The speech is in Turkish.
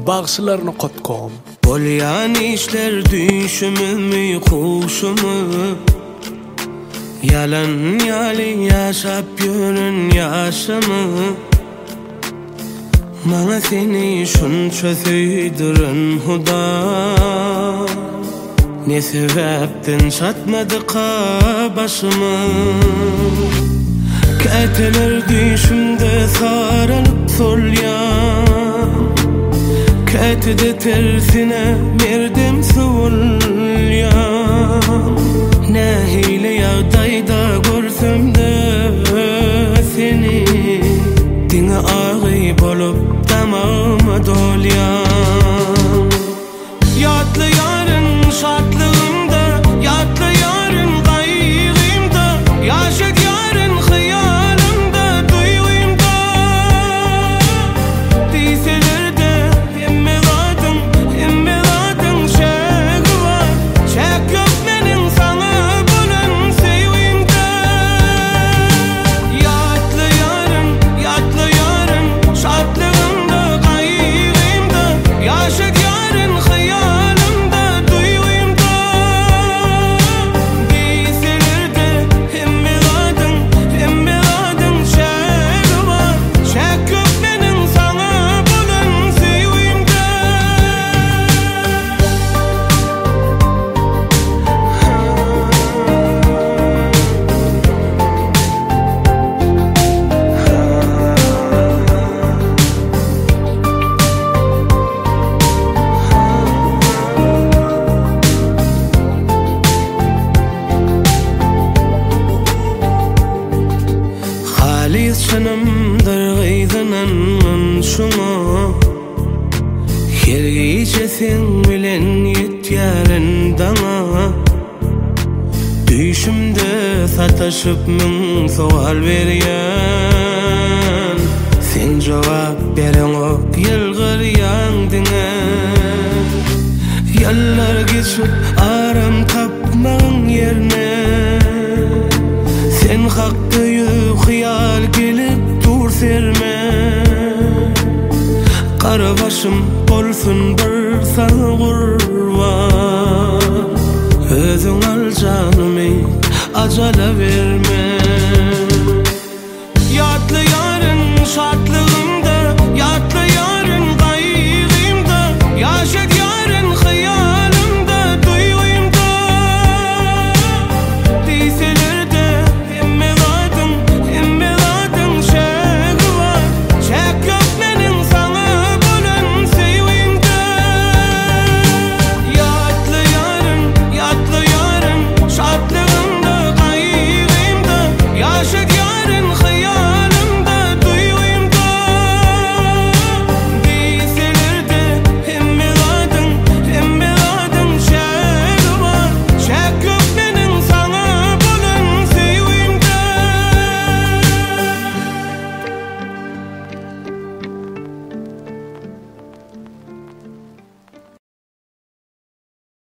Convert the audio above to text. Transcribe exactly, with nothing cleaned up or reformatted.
Bağışlarını kotkom. Bolyan işler düşümümü kuşumu, yalan yali yaşap yürün yaşamı. Mana seni şunça söydürün huda, ne sebepten satmadı ka başımı. Keteler düşümde sarılıp solyan, ketede tersine merdim sulyan. Ne hile yağdayda görsem de seni, dine ağayıp olup tamamı dolyan. Yatlı yarın şartlığımda, yatlı yarın kaygımda, yaşat yarın hıyalimda, duyğumda. Deyseler de emme kadın, emme kadın şek var, şek yok benim sana bulan sevimde. Yatlı yarın, yatlı yarın şartlığımda, kaygımda, yaşat yarın hıyalimda, duyğumda. Deyseler de emme kadın, emme kadın şek var, şek yok benim sana bulan sevimde. Halis şanımdır gıydınan şuna, her gece sen bilen yet yarın dana. Düşümde sataşıp min sual berýän, sen jogap beren ok yılgıryan diňe. Yallar geçip aram tapmagyň ýerine, sen hakdyýy hyýal gelip dur serme. Kara başım bolsun bir sana gurban, özüň al janymy acala verme.